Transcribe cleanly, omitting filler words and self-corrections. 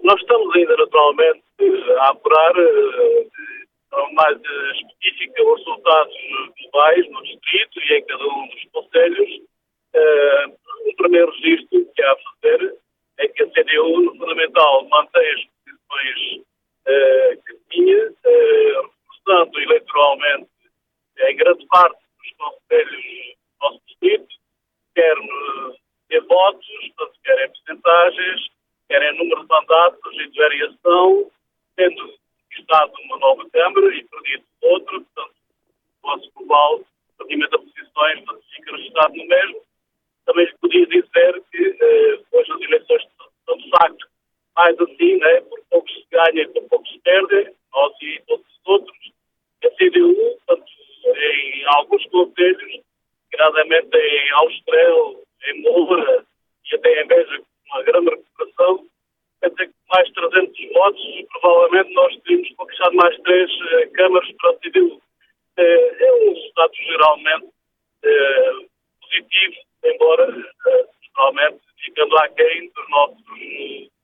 Nós estamos ainda naturalmente a apurar de forma mais específica os resultados globais no distrito e em cada um dos concelhos. O primeiro registro que há a fazer é que a CDU, no fundamental, mantém as posições que tinha, reforçando eleitoralmente em grande parte dos concelhos do nosso distrito, quer em votos, portanto, quer em percentagens, quer em número de mandatos e de variação, tendo conquistado uma nova Câmara e perdido outra, portanto, o vosso global, relativamente a posições, portanto, fica registrado no mesmo. Também lhe podia dizer que hoje as eleições são de facto mais assim, né? Por poucos se ganha e por poucos se perde, nós e todos os outros. A CDU, portanto, em alguns conselhos, gradamente em Austrel, em Moura e até em Beja, com uma grande recuperação, quer dizer que mais 300 votos, provavelmente nós teríamos conquistado mais 3 câmaras para a CDU. É um resultado geralmente positivo, embora geralmente ficando aquém dos nossos